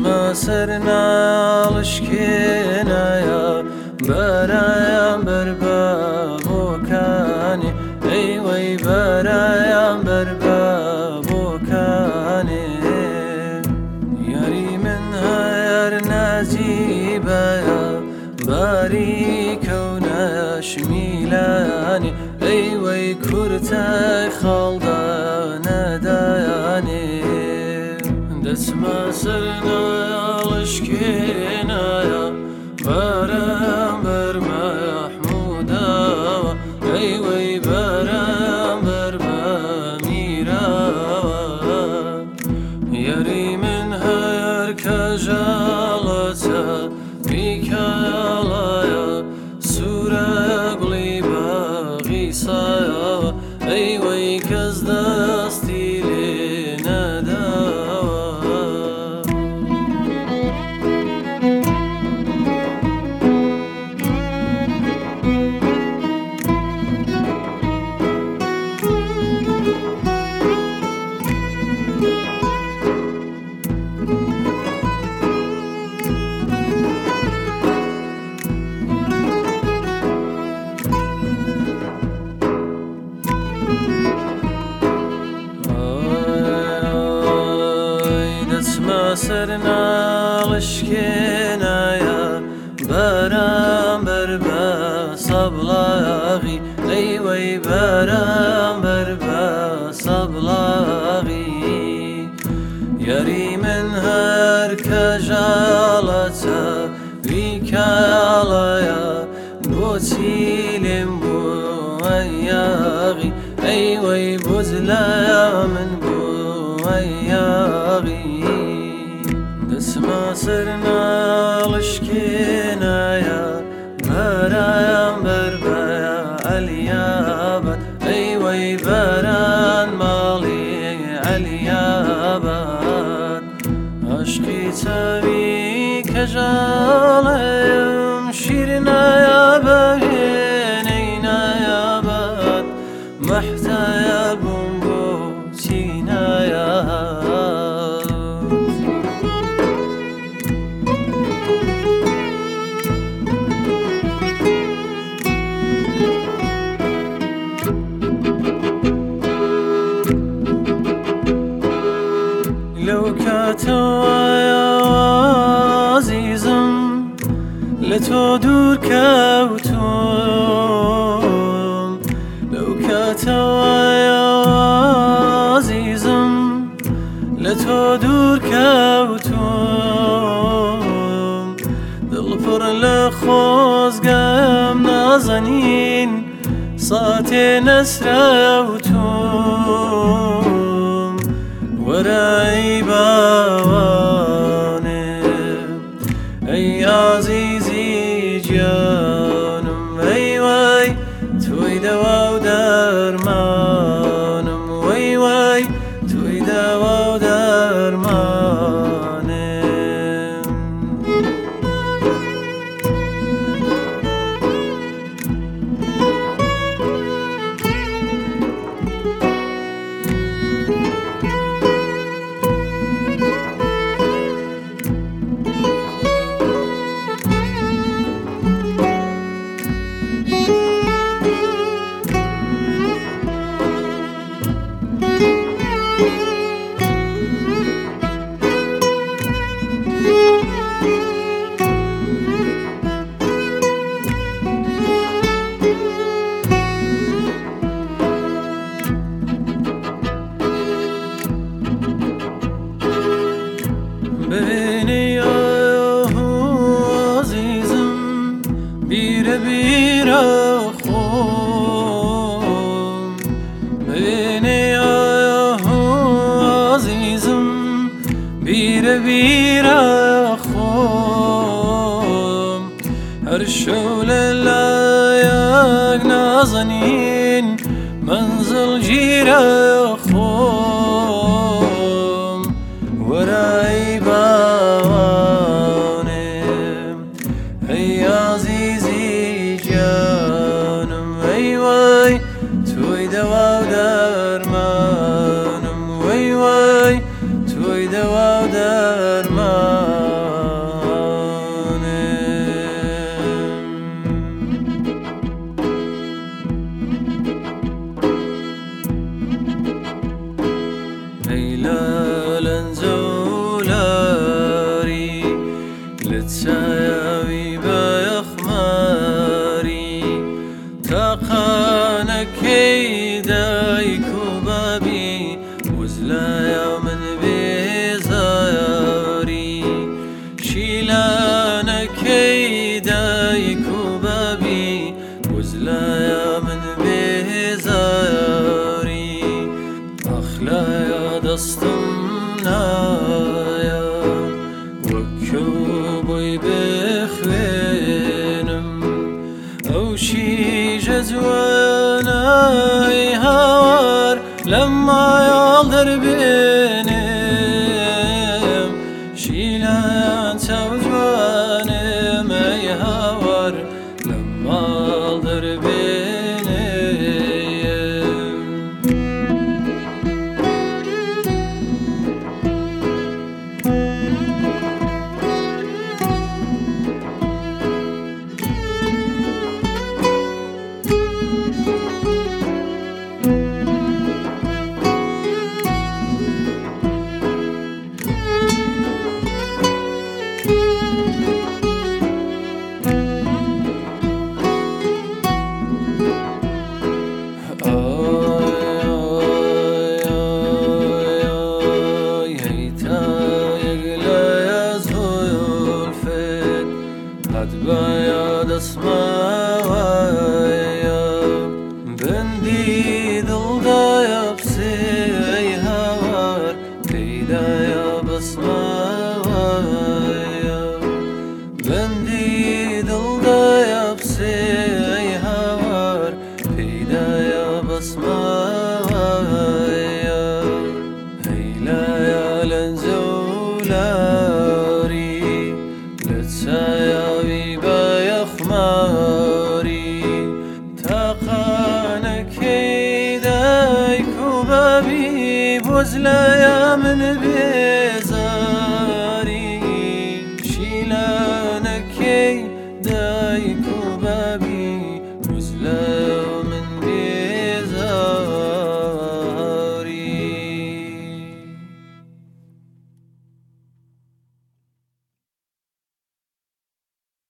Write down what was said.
دسما سرناڵشکێنایە بەرایان بەربە بۆکانی ئەیوەی بەرایان بەربە بۆکانی یاری من هەر ناجیبەیە باریکەونە شمیلانی ئەیوەی کورتای خەڵدا نەدایانی دەسما سەرناڵشکێنایە بەرەم بەرمە محموداوە ئەیوەی بەرەم بەرمە میراوە یاری من هەر کەژاڵەتە بیکەڵایە سوورە گوڵی باغی سایەوە ئەیوەی کەس دەستی لێ نەداوە دەسما سەرناڵشکێنایە بەرەم بەربە سەبڵاغی ئەیوەی بەرەم بەربە سەبڵاغی یاری من هەر کەژاڵەتە بیکەڵایە بۆچی لێم بووە یاغی ئەیوەی بوزلە من بووە یاغی دەسما سەرناڵشکێنایە بەرایان بەربە عەلیابەت ئەیوەی بەران ماڵی عەلیابەت عەشقی چاوی کەژاڵەیم شیر نایابەهێنەی نایابەت مەحتەیار بووم بۆچی نایابەت لەو کاتەوەیە عەزیزم لە تۆ دوور کەوتوم لەو کاتەوەیە عەزیزم لە تۆ دوور کەوتوم دڵپڕ لە خۆزگەم نازەنین ساتێ نەسرەوتوم وەرە ئەی باوانێ ئەی عەزیزی گیانم وەی وای تۆی دەوا و دەرمانم وەی وای تۆی دەوا و دەرمانم ببینی عەزیزم بیرە بیرە خۆم ببینی عەزیزم بیرە بیرە خۆم هەر شەو لە لایەک نازەنین مەنزڵ گیرە خۆم وەرە ئەی باوانێم ئەی عەزیزی گیانم ئەی وای تۆی دەوا و دەرمانم وەی وای تۆی دەوا و دەرمان كيدايك وبابي وزلايا من بزاري شيلانا كيدايك وبابي وزلايا من بزاري أخلايا دستمنايا وكوبي بخوينم أو شي جزواناي هوار لما يالدر بينم شيلان توجوانم أي هوار لما يالدر بينم Bayad asmaya bendi dilda yapsi ey havar keyda ya basmaya bendi dilda yapsi ey havar keyda ya basmaya heyla ya lenzulari letsaya خماري تاقانا كيدايك وبابي بوزلايا من بي